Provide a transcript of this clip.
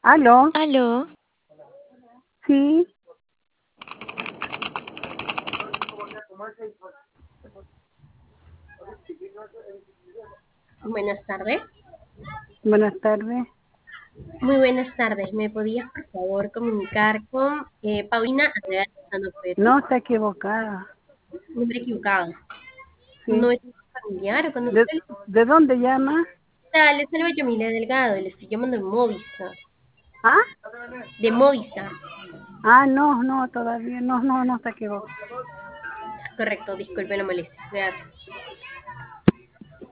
¿Aló? Aló, Sí, Buenas tardes. buenas tardes. Muy buenas tardes. ¿Me podías, por favor, comunicar con Paulina Andrea Lozano Pérez? No, está equivocada. Nombre equivocado. Sí. No es un familiar o ¿De, conocido. de dónde llama? Le salvo Yamile Delgado. Le estoy llamando de Movistar. ¿Ah? De Movistar. No, todavía no está equivocada. Correcto. Disculpe la molestia. Gracias.